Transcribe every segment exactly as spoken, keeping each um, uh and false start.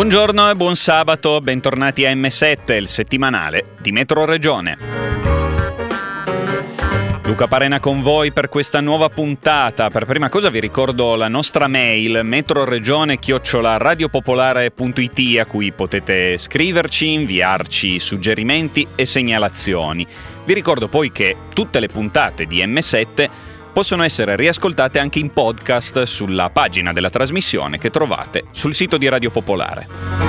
Buongiorno e buon sabato, bentornati a emme sette, il settimanale di Metro Regione. Luca Parena con voi per questa nuova puntata. Per prima cosa vi ricordo la nostra mail metroregione chiocciola radiopopolare punto it, a cui potete scriverci, inviarci suggerimenti e segnalazioni. Vi ricordo poi che tutte le puntate di emme sette possono essere riascoltate anche in podcast sulla pagina della trasmissione che trovate sul sito di Radio Popolare.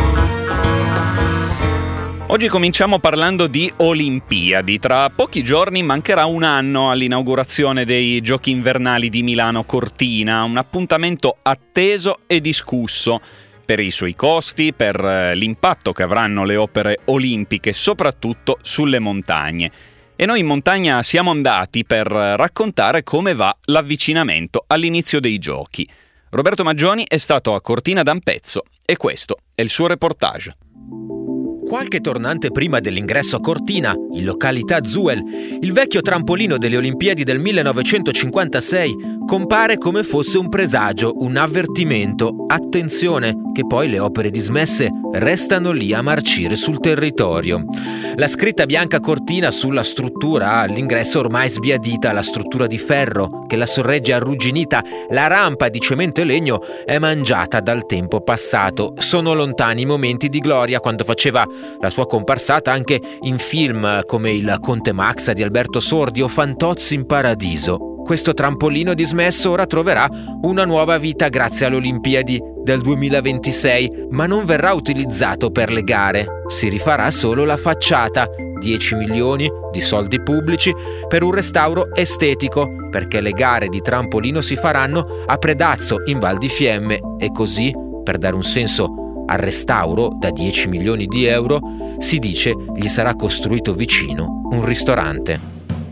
Oggi cominciamo parlando di Olimpiadi. Tra pochi giorni mancherà un anno all'inaugurazione dei Giochi Invernali di Milano Cortina, un appuntamento atteso e discusso per i suoi costi, per l'impatto che avranno le opere olimpiche, soprattutto sulle montagne. E noi in montagna siamo andati per raccontare come va l'avvicinamento all'inizio dei giochi. Roberto Maggioni è stato a Cortina d'Ampezzo e questo è il suo reportage. Qualche tornante prima dell'ingresso a Cortina, in località Zuel, il vecchio trampolino delle Olimpiadi del millenovecentocinquantasei compare come fosse un presagio, un avvertimento. Attenzione, che poi le opere dismesse restano lì a marcire sul territorio. La scritta bianca Cortina sulla struttura all'ingresso ormai sbiadita, la struttura di ferro che la sorregge arrugginita, la rampa di cemento e legno è mangiata dal tempo passato. Sono lontani i momenti di gloria quando faceva la sua comparsata anche in film come Il Conte Max di Alberto Sordi o Fantozzi in Paradiso. Questo trampolino dismesso ora troverà una nuova vita grazie alle Olimpiadi del duemilaventisei, ma non verrà utilizzato per le gare. Si rifarà solo la facciata, dieci milioni di soldi pubblici per un restauro estetico, perché le gare di trampolino si faranno a Predazzo in Val di Fiemme e così, per dare un senso al restauro da dieci milioni di euro, si dice gli sarà costruito vicino un ristorante.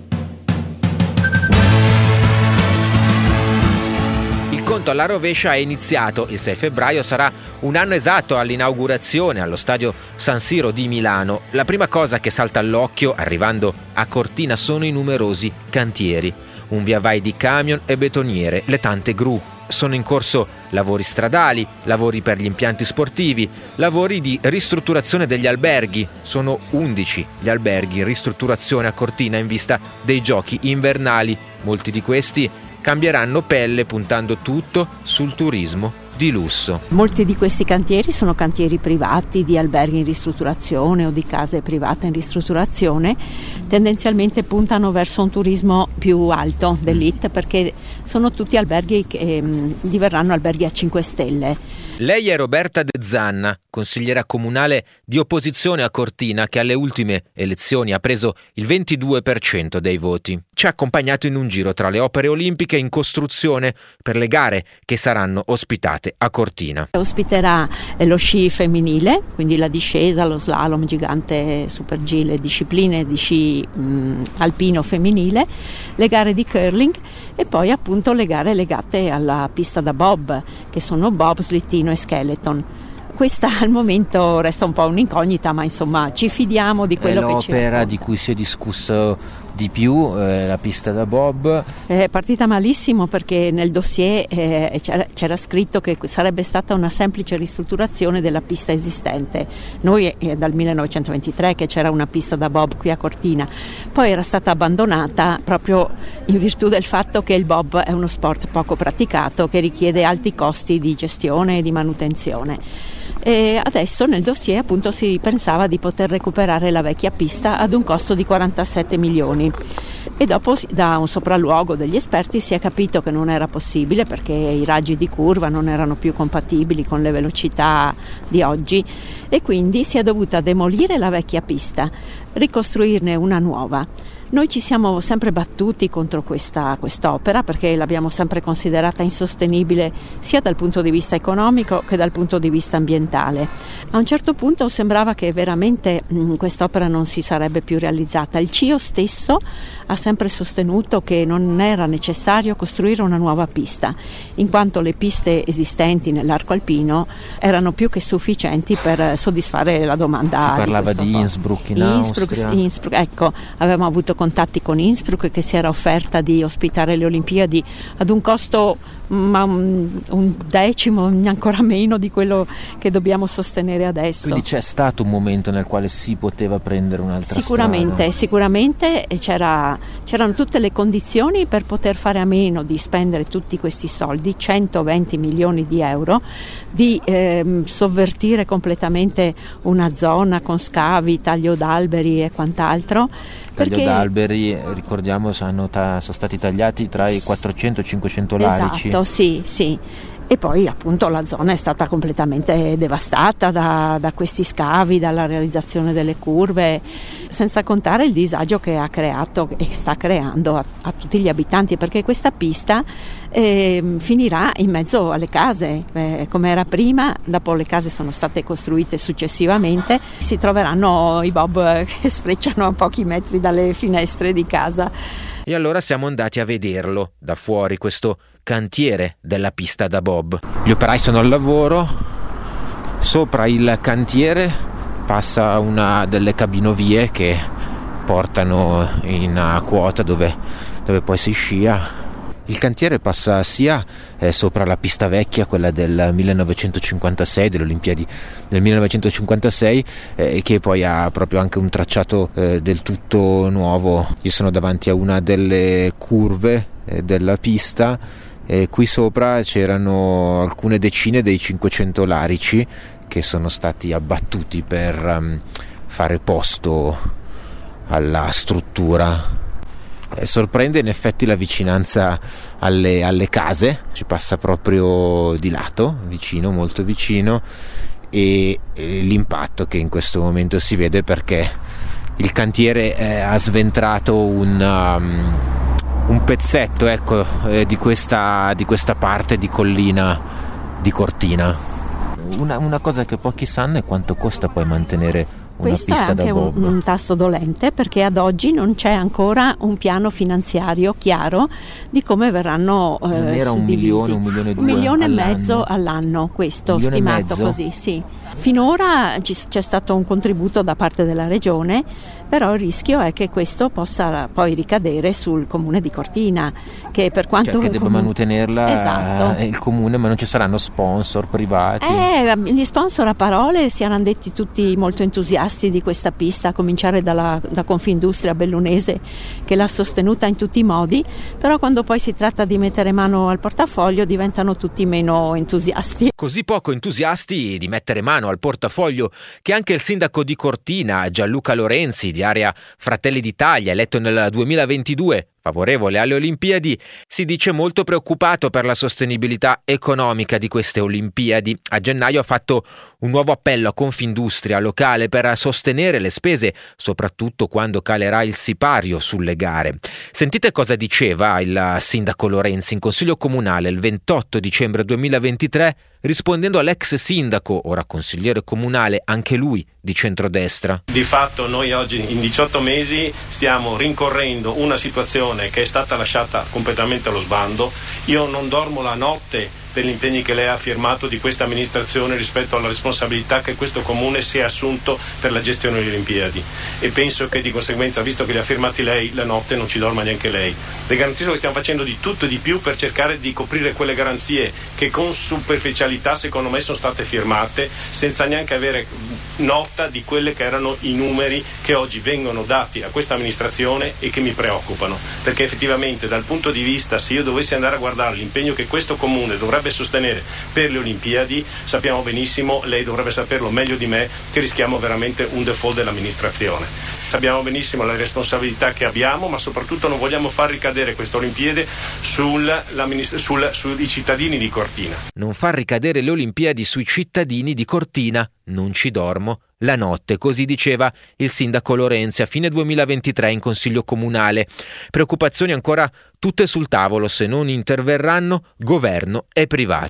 Il conto alla rovescia è iniziato. Il sei febbraio sarà un anno esatto all'inaugurazione allo stadio San Siro di Milano. La prima cosa che salta all'occhio arrivando a Cortina sono i numerosi cantieri, un via vai di camion e betoniere, le tante gru. Sono in corso lavori stradali, lavori per gli impianti sportivi, lavori di ristrutturazione degli alberghi. Sono undici gli alberghi in ristrutturazione a Cortina in vista dei giochi invernali. Molti di questi cambieranno pelle puntando tutto sul turismo di lusso. Molti di questi cantieri sono cantieri privati di alberghi in ristrutturazione o di case private in ristrutturazione. Tendenzialmente puntano verso un turismo più alto, d'élite, perché sono tutti alberghi che mh, diverranno alberghi a cinque stelle. Lei è Roberta De Zanna, consigliera comunale di opposizione a Cortina, che alle ultime elezioni ha preso il ventidue per cento dei voti. Ci ha accompagnato in un giro tra le opere olimpiche in costruzione per le gare che saranno ospitate a Cortina. Ospiterà lo sci femminile, quindi la discesa, lo slalom gigante, super G, le discipline di sci mh, alpino femminile, le gare di curling e poi appunto le gare legate alla pista da bob, che sono bob, slittino e skeleton. Questa al momento resta un po' un'incognita, ma insomma ci fidiamo di quello che ci racconta. L'opera di cui si è discusso di più, eh, la pista da bob. È partita malissimo perché nel dossier eh, c'era, c'era scritto che sarebbe stata una semplice ristrutturazione della pista esistente. Noi è dal millenovecentoventitré che c'era una pista da bob qui a Cortina, poi era stata abbandonata proprio in virtù del fatto che il bob è uno sport poco praticato che richiede alti costi di gestione e di manutenzione. E adesso nel dossier appunto si pensava di poter recuperare la vecchia pista ad un costo di quarantasette milioni e dopo da un sopralluogo degli esperti si è capito che non era possibile perché i raggi di curva non erano più compatibili con le velocità di oggi e quindi si è dovuta demolire la vecchia pista, ricostruirne una nuova. Noi ci siamo sempre battuti contro questa quest'opera perché l'abbiamo sempre considerata insostenibile sia dal punto di vista economico che dal punto di vista ambientale. A un certo punto sembrava che veramente mh, quest'opera non si sarebbe più realizzata. Il C I O stesso ha sempre sostenuto che non era necessario costruire una nuova pista, in quanto le piste esistenti nell'arco alpino erano più che sufficienti per soddisfare la domanda. Si parlava di, di Innsbruck in Innsbruck, Austria. Innsbruck, ecco, avevamo avuto contatti con Innsbruck, che si era offerta di ospitare le Olimpiadi ad un costo ma un, un decimo, ancora meno di quello che dobbiamo sostenere adesso. Quindi c'è stato un momento nel quale si poteva prendere un'altra sicuramente, strada. Sicuramente c'era, c'erano tutte le condizioni per poter fare a meno di spendere tutti questi soldi, centoventi milioni di euro, di ehm, sovvertire completamente una zona con scavi, taglio d'alberi e quant'altro. Taglio Perché... d'alberi, ricordiamo, sono, ta- sono stati tagliati tra i quattrocento e i cinquecento larici. Esatto, sì, sì. E poi appunto la zona è stata completamente devastata da, da questi scavi, dalla realizzazione delle curve, senza contare il disagio che ha creato e sta creando a, a tutti gli abitanti, perché questa pista eh, finirà in mezzo alle case, eh, come era prima. Dopo le case sono state costruite successivamente, si troveranno i bob che sfrecciano a pochi metri dalle finestre di casa. E allora siamo andati a vederlo da fuori, questo cantiere della pista da bob. Gli operai sono al lavoro, sopra il cantiere passa una delle cabinovie che portano in quota dove, dove poi si scia. Il cantiere passa sia eh, sopra la pista vecchia, quella del millenovecentocinquantasei, delle Olimpiadi del millenovecentocinquantasei, eh, che poi ha proprio anche un tracciato eh, del tutto nuovo. Io sono davanti a una delle curve eh, della pista e qui sopra c'erano alcune decine dei cinquecento larici che sono stati abbattuti per um, fare posto alla struttura. Eh, sorprende in effetti la vicinanza alle, alle case, ci passa proprio di lato, vicino, molto vicino, e, e l'impatto che in questo momento si vede, perché il cantiere eh, ha sventrato un, um, un pezzetto ecco, eh, di, questa, di questa parte di collina di Cortina. Una, una cosa che pochi sanno è quanto costa poi mantenere una Questo è pista anche da bob. un, un tasto dolente, perché ad oggi non c'è ancora un piano finanziario chiaro di come verranno eh, Non era un suddivisi. milione, un milione e un due milione e all'anno? mezzo all'anno, questo Un milione e stimato mezzo? così, sì. Finora ci, c'è stato un contributo da parte della regione, però il rischio è che questo possa poi ricadere sul comune di Cortina, che per quanto Cioè che deve comun- manutenerla Esatto. il comune, ma non ci saranno sponsor privati. Eh, gli sponsor a parole si erano detti tutti molto entusiasti di questa pista, a cominciare dalla, da Confindustria Bellunese, che l'ha sostenuta in tutti i modi, però quando poi si tratta di mettere mano al portafoglio diventano tutti meno entusiasti. Così poco entusiasti di mettere mano al portafoglio che anche il sindaco di Cortina, Gianluca Lorenzi, di area Fratelli d'Italia, eletto nel duemilaventidue, favorevole alle Olimpiadi, si dice molto preoccupato per la sostenibilità economica di queste Olimpiadi. A gennaio ha fatto un nuovo appello a Confindustria locale per sostenere le spese, soprattutto quando calerà il sipario sulle gare. Sentite cosa diceva il sindaco Lorenzi in Consiglio Comunale il ventotto dicembre duemilaventitré, rispondendo all'ex sindaco, ora consigliere comunale, anche lui di centrodestra. Di fatto noi oggi in diciotto mesi stiamo rincorrendo una situazione che è stata lasciata completamente allo sbando. Io non dormo la notte per gli impegni che lei ha firmato di questa amministrazione rispetto alla responsabilità che questo comune si è assunto per la gestione delle Olimpiadi, e penso che di conseguenza, visto che li ha firmati lei, la notte non ci dorma neanche lei. Le garantisco che stiamo facendo di tutto e di più per cercare di coprire quelle garanzie che con superficialità secondo me sono state firmate senza neanche avere nota di quelle che erano i numeri che oggi vengono dati a questa amministrazione e che mi preoccupano, perché effettivamente dal punto di vista, se io dovessi andare a guardare l'impegno che questo comune dovrebbe sostenere per le Olimpiadi, sappiamo benissimo, lei dovrebbe saperlo meglio di me, che rischiamo veramente un default dell'amministrazione. Sappiamo benissimo la responsabilità che abbiamo, ma soprattutto non vogliamo far ricadere queste Olimpiadi sul, sul, sui cittadini di Cortina. Non far ricadere le Olimpiadi sui cittadini di Cortina, non ci dormo la notte, così diceva il sindaco Lorenzi a fine duemilaventitré in Consiglio Comunale. Preoccupazioni ancora tutte sul tavolo se non interverranno governo e privati.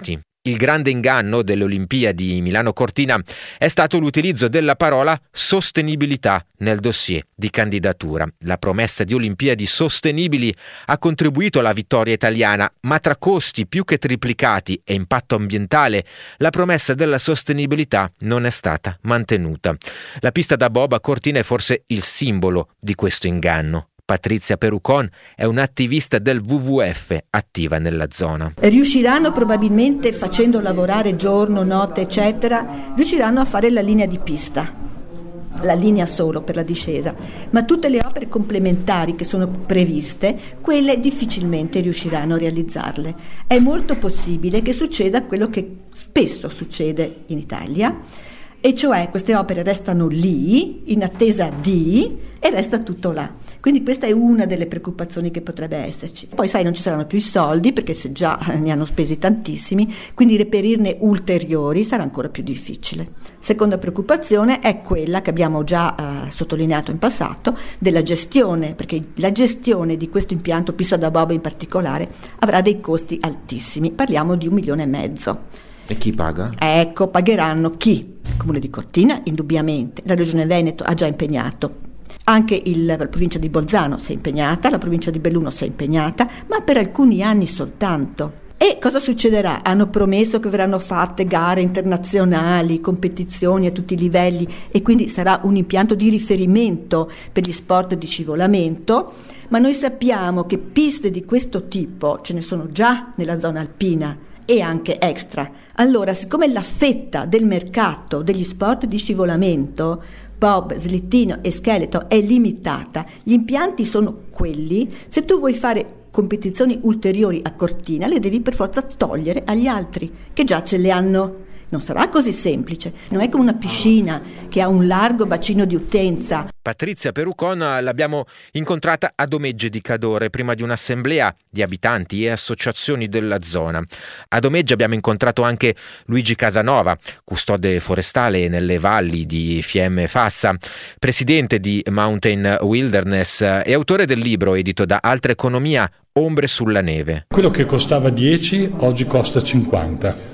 Il grande inganno delle Olimpiadi Milano-Cortina è stato l'utilizzo della parola sostenibilità nel dossier di candidatura. La promessa di Olimpiadi sostenibili ha contribuito alla vittoria italiana, ma tra costi più che triplicati e impatto ambientale, la promessa della sostenibilità non è stata mantenuta. La pista da bob a Cortina è forse il simbolo di questo inganno. Patrizia Perucon è un'attivista del W W F attiva nella zona. Riusciranno probabilmente, facendo lavorare giorno, notte, eccetera, riusciranno a fare la linea di pista, la linea solo per la discesa, ma tutte le opere complementari che sono previste, quelle difficilmente riusciranno a realizzarle. È molto possibile che succeda quello che spesso succede in Italia, e cioè queste opere restano lì in attesa di e resta tutto là. Quindi questa è una delle preoccupazioni che potrebbe esserci. Poi sai, non ci saranno più i soldi perché se già ne hanno spesi tantissimi, quindi reperirne ulteriori sarà ancora più difficile. Seconda preoccupazione è quella che abbiamo già eh, sottolineato in passato della gestione, perché la gestione di questo impianto pista da bob in particolare avrà dei costi altissimi. Parliamo di un milione e mezzo. E chi paga? Ecco, pagheranno chi? Il Comune di Cortina, indubbiamente. La Regione Veneto ha già impegnato. Anche il, la provincia di Bolzano si è impegnata, la provincia di Belluno si è impegnata, ma per alcuni anni soltanto. E cosa succederà? Hanno promesso che verranno fatte gare internazionali, competizioni a tutti i livelli e quindi sarà un impianto di riferimento per gli sport di scivolamento, ma noi sappiamo che piste di questo tipo ce ne sono già nella zona alpina e anche extra. Allora, siccome la fetta del mercato degli sport di scivolamento, bob, slittino e scheletro, è limitata, gli impianti sono quelli, se tu vuoi fare competizioni ulteriori a Cortina le devi per forza togliere agli altri che già ce le hanno. Non sarà così semplice, non è come una piscina che ha un largo bacino di utenza. Patrizia Perucon l'abbiamo incontrata a Domegge di Cadore prima di un'assemblea di abitanti e associazioni della zona. A Domegge abbiamo incontrato anche Luigi Casanova, custode forestale nelle valli di Fiemme e Fassa, presidente di Mountain Wilderness e autore del libro edito da Altra Economia, Ombre sulla neve. Quello che costava dieci oggi costa cinquanta.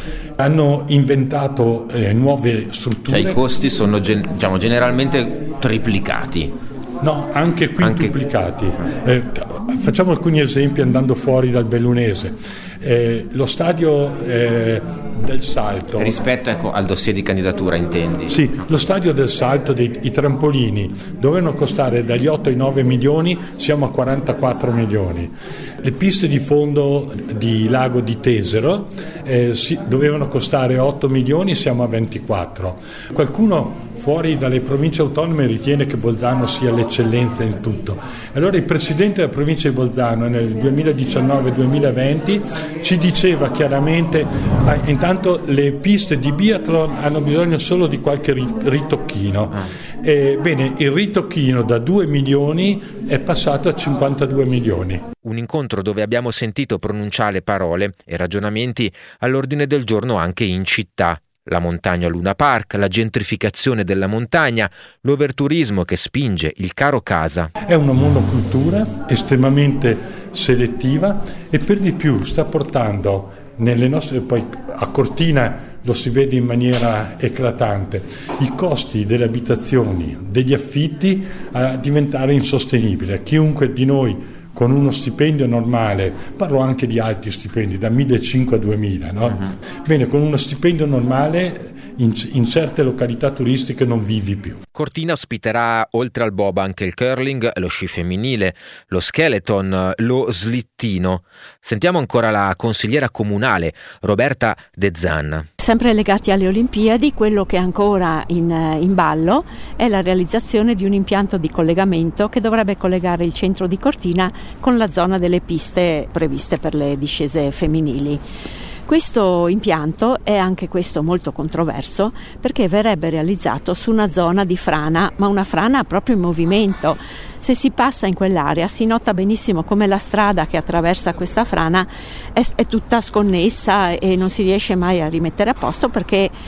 Hanno inventato eh, nuove strutture. Cioè i costi sono gen- diciamo, generalmente triplicati. No, anche quintuplicati. Eh, facciamo alcuni esempi andando fuori dal bellunese. Eh, lo stadio eh, del Salto. Rispetto ecco, al dossier di candidatura, intendi? Sì, lo stadio del Salto, dei, i trampolini, dovevano costare dagli otto ai nove milioni, siamo a quarantaquattro milioni. Le piste di fondo di Lago di Tesero eh, si, dovevano costare otto milioni, siamo a ventiquattro. Qualcuno fuori dalle province autonome ritiene che Bolzano sia l'eccellenza in tutto. Allora il presidente della provincia di Bolzano nel duemiladiciannove duemilaventi ci diceva chiaramente ah, intanto le piste di biathlon hanno bisogno solo di qualche ritocchino. Eh, bene, il ritocchino da due milioni è passato a cinquantadue milioni. Un incontro dove abbiamo sentito pronunciare parole e ragionamenti all'ordine del giorno anche in città. La montagna Luna Park, la gentrificazione della montagna, l'overturismo che spinge il caro casa. È una monocultura estremamente selettiva e per di più sta portando nelle nostre, poi a Cortina lo si vede in maniera eclatante, i costi delle abitazioni, degli affitti a diventare insostenibili. A chiunque di noi con uno stipendio normale, parlo anche di alti stipendi, da millecinquecento a duemila, no? Uh-huh. Bene, con uno stipendio normale in, in certe località turistiche non vivi più. Cortina ospiterà oltre al bob anche il curling, lo sci femminile, lo skeleton, lo slittino. Sentiamo ancora la consigliera comunale Roberta De Zanna. Sempre legati alle Olimpiadi, quello che è ancora in, in ballo è la realizzazione di un impianto di collegamento che dovrebbe collegare il centro di Cortina con la zona delle piste previste per le discese femminili. Questo impianto è anche questo molto controverso perché verrebbe realizzato su una zona di frana, ma una frana proprio in movimento. Se si passa in quell'area si nota benissimo come la strada che attraversa questa frana è, è tutta sconnessa e non si riesce mai a rimettere a posto perché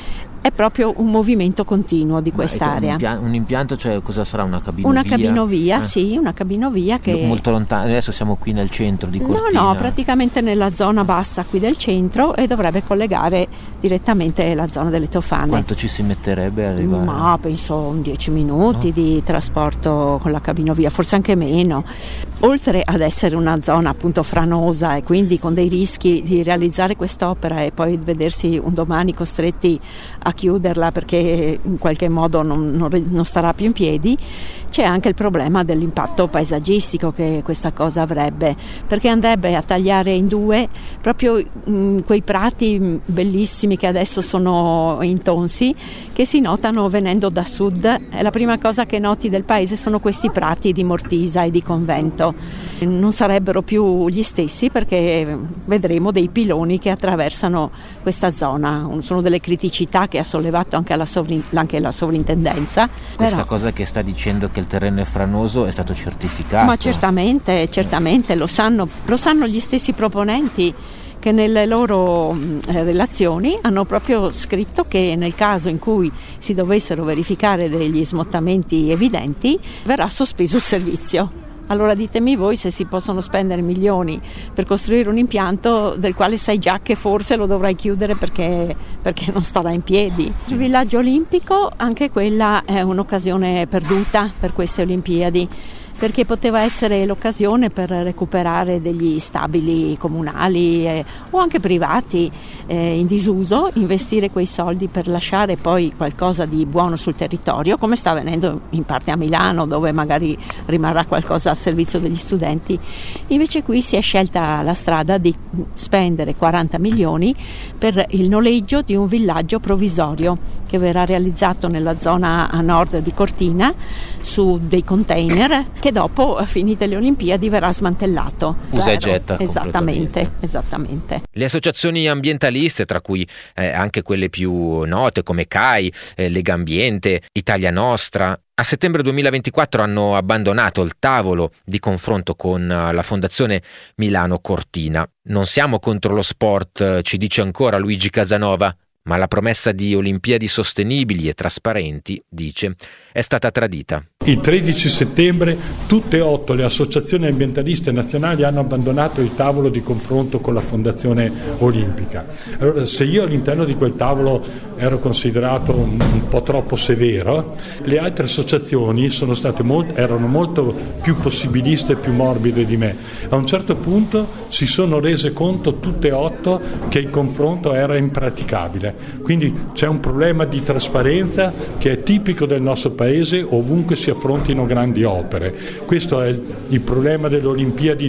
è proprio un movimento continuo di Ma quest'area. Un, impia- un impianto, cioè cosa sarà, una cabinovia? Una cabinovia, eh. sì, una cabinovia che... Molto lontano, adesso siamo qui nel centro di Cortina. No, no, praticamente nella zona bassa qui del centro, e dovrebbe collegare direttamente la zona delle Tofane. Quanto ci si metterebbe a arrivare? Ma penso un dieci minuti no? di trasporto con la cabinovia, forse anche meno. Oltre ad essere una zona appunto franosa e quindi con dei rischi di realizzare quest'opera e poi vedersi un domani costretti a chiuderla perché in qualche modo non, non, non starà più in piedi, c'è anche il problema dell'impatto paesaggistico che questa cosa avrebbe, perché andrebbe a tagliare in due proprio mh, quei prati bellissimi che adesso sono intonsi, che si notano venendo da sud. E la prima cosa che noti del paese sono questi prati di Mortisa e di Convento. Non sarebbero più gli stessi, perché vedremo dei piloni che attraversano questa zona. Sono delle criticità che ha sollevato anche la, sovrin- anche la sovrintendenza. Questa Però, cosa che sta dicendo che il terreno è franoso è stato certificato? Ma certamente, certamente lo sanno, lo sanno gli stessi proponenti, che nelle loro eh, relazioni hanno proprio scritto che nel caso in cui si dovessero verificare degli smottamenti evidenti verrà sospeso il servizio. Allora ditemi voi se si possono spendere milioni per costruire un impianto del quale sai già che forse lo dovrai chiudere perché, perché non starà in piedi. Il villaggio olimpico, anche quella è un'occasione perduta per queste Olimpiadi, perché poteva essere l'occasione per recuperare degli stabili comunali eh, o anche privati eh, in disuso, investire quei soldi per lasciare poi qualcosa di buono sul territorio, come sta avvenendo in parte a Milano, dove magari rimarrà qualcosa a servizio degli studenti. Invece qui si è scelta la strada di spendere quaranta milioni per il noleggio di un villaggio provvisorio che verrà realizzato nella zona a nord di Cortina su dei container, che dopo, finite le Olimpiadi, verrà smantellato. Usa e getta. Esattamente, esattamente. Le associazioni ambientaliste, tra cui eh, anche quelle più note come C A I, eh, Lega Ambiente, Italia Nostra, a settembre duemilaventiquattro hanno abbandonato il tavolo di confronto con la Fondazione Milano Cortina. Non siamo contro lo sport, ci dice ancora Luigi Casanova, ma la promessa di Olimpiadi sostenibili e trasparenti, dice, è stata tradita. Il tredici settembre tutte e otto le associazioni ambientaliste nazionali hanno abbandonato il tavolo di confronto con la Fondazione Olimpica. Allora, se io all'interno di quel tavolo ero considerato un, un po' troppo severo, le altre associazioni sono state molt- erano molto più possibiliste e più morbide di me. A un certo punto si sono rese conto tutte e otto che il confronto era impraticabile. Quindi c'è un problema di trasparenza che è tipico del nostro paese ovunque si affrontino grandi opere. Questo è il problema delle Olimpiadi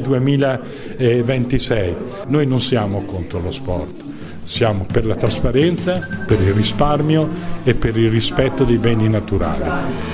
duemilaventisei. Noi non siamo contro lo sport, siamo per la trasparenza, per il risparmio e per il rispetto dei beni naturali.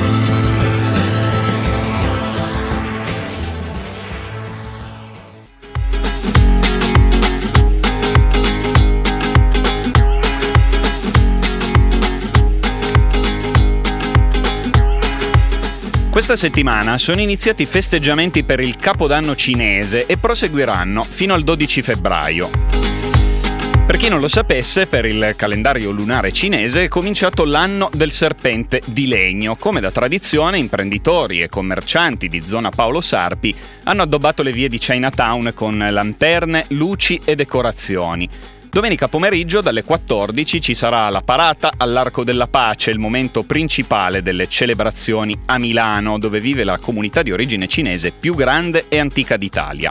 Questa settimana sono iniziati i festeggiamenti per il Capodanno cinese e proseguiranno fino al dodici febbraio. Per chi non lo sapesse, per il calendario lunare cinese è cominciato l'anno del serpente di legno. Come da tradizione, imprenditori e commercianti di zona Paolo Sarpi hanno addobbato le vie di Chinatown con lanterne, luci e decorazioni. Domenica pomeriggio dalle quattordici ci sarà la parata all'Arco della Pace, il momento principale delle celebrazioni a Milano, dove vive la comunità di origine cinese più grande e antica d'Italia.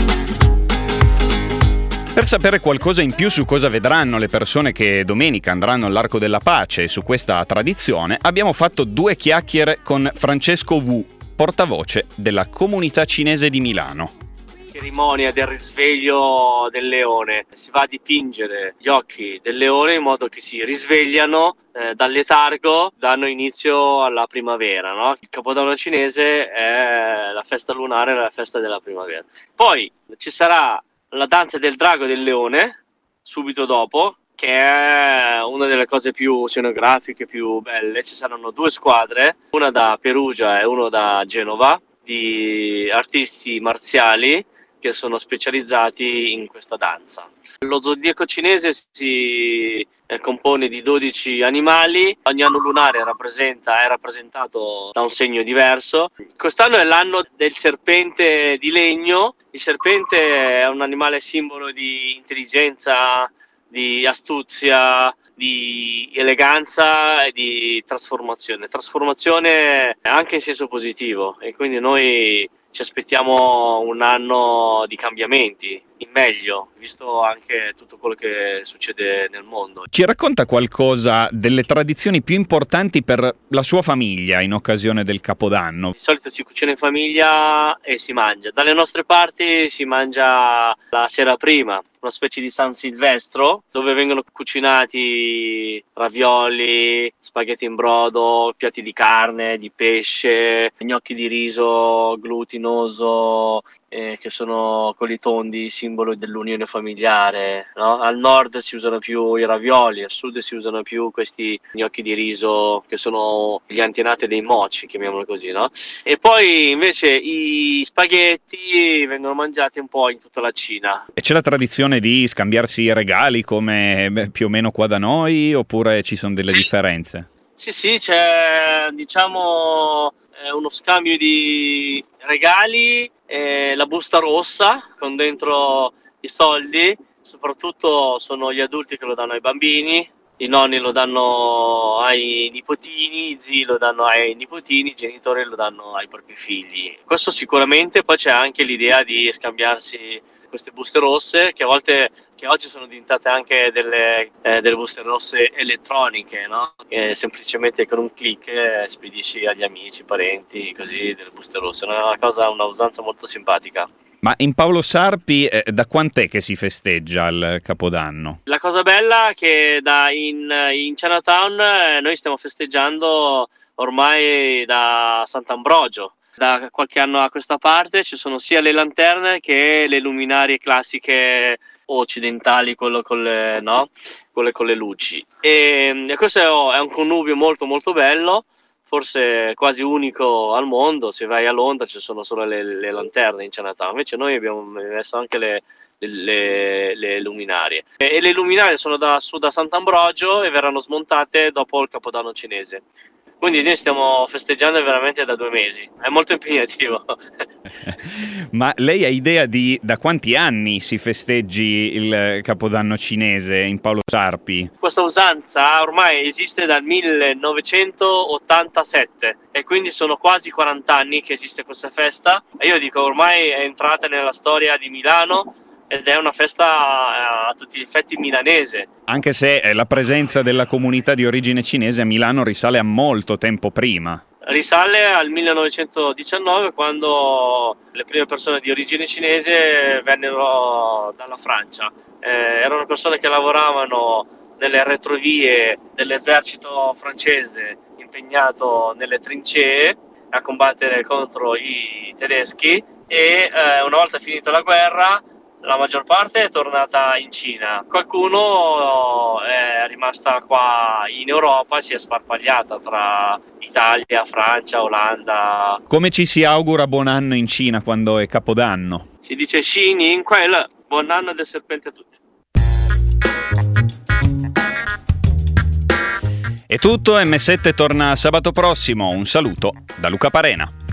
Per sapere qualcosa in più su cosa vedranno le persone che domenica andranno all'Arco della Pace e su questa tradizione, abbiamo fatto due chiacchiere con Francesco Wu, portavoce della comunità cinese di Milano. Cerimonia del risveglio del leone, si va a dipingere gli occhi del leone in modo che si risvegliano eh, dal letargo, danno inizio alla primavera, no? Il Capodanno cinese è la festa lunare, la festa della primavera. Poi ci sarà la danza del drago e del leone subito dopo, che è una delle cose più scenografiche, più belle. Ci saranno due squadre, una da Perugia e una da Genova, di artisti marziali che sono specializzati in questa danza. Lo zodiaco cinese si eh, compone di dodici animali, ogni anno lunare rappresenta, è rappresentato da un segno diverso. Quest'anno è l'anno del serpente di legno. Il serpente è un animale simbolo di intelligenza, di astuzia, di eleganza e di trasformazione. Trasformazione anche in senso positivo, e quindi noi ci aspettiamo un anno di cambiamenti, in meglio, visto anche tutto quello che succede nel mondo. Ci racconta qualcosa delle tradizioni più importanti per la sua famiglia in occasione del Capodanno? Di solito si cucina in famiglia e si mangia. Dalle nostre parti si mangia la sera prima, una specie di San Silvestro, dove vengono cucinati ravioli, spaghetti in brodo, piatti di carne, di pesce, gnocchi di riso glutinoso, eh, che sono quelli tondi, simbolo dell'unione familiare, no? Al nord si usano più i ravioli, al sud si usano più questi gnocchi di riso, che sono gli antenati dei mochi, chiamiamolo così, no? E poi invece i spaghetti vengono mangiati un po' in tutta la Cina. E c'è la tradizione di scambiarsi i regali come beh, più o meno qua da noi, oppure ci sono delle sì. differenze? Sì, sì, c'è diciamo eh, uno scambio di regali, eh, la busta rossa con dentro i soldi, soprattutto sono gli adulti che lo danno ai bambini, i nonni lo danno ai nipotini, i zii lo danno ai nipotini, i genitori lo danno ai propri figli. Questo sicuramente. Poi c'è anche l'idea di scambiarsi queste buste rosse, che a volte, che oggi sono diventate anche delle, eh, delle buste rosse elettroniche, no? Che semplicemente con un click eh, spedisci agli amici, parenti, così, delle buste rosse. È una cosa, una usanza molto simpatica. Ma in Paolo Sarpi eh, da quant'è che si festeggia il Capodanno? La cosa bella è che da in, in Chinatown eh, noi stiamo festeggiando ormai da Sant'Ambrogio. Da qualche anno a questa parte ci sono sia le lanterne che le luminarie classiche occidentali, quello con le, no? Quelle con le luci. E, e questo è un connubio molto molto bello, forse quasi unico al mondo. Se vai a Londra ci sono solo le, le lanterne in Chinatown, invece noi abbiamo messo anche le, le, le luminarie. E, e le luminarie sono da su da Sant'Ambrogio e verranno smontate dopo il Capodanno cinese. Quindi noi stiamo festeggiando veramente da due mesi, è molto impegnativo. Ma lei ha idea di da quanti anni si festeggi il Capodanno cinese in Paolo Sarpi? Questa usanza ormai esiste dal millenovecentottantasette e quindi sono quasi quaranta anni che esiste questa festa, e io dico ormai è entrata nella storia di Milano ed è una festa a tutti gli effetti milanese. Anche se la presenza della comunità di origine cinese a Milano risale a molto tempo prima. Risale al millenovecentodiciannove, quando le prime persone di origine cinese vennero dalla Francia. Eh, erano persone che lavoravano nelle retrovie dell'esercito francese impegnato nelle trincee a combattere contro i tedeschi, e eh, una volta finita la guerra la maggior parte è tornata in Cina, qualcuno è rimasta qua in Europa, si è sparpagliata tra Italia, Francia, Olanda. Come ci si augura buon anno in Cina quando è Capodanno? Si dice Xi Ning Kuai, buon anno del serpente a tutti. È tutto, emme sette torna sabato prossimo, un saluto da Luca Parena.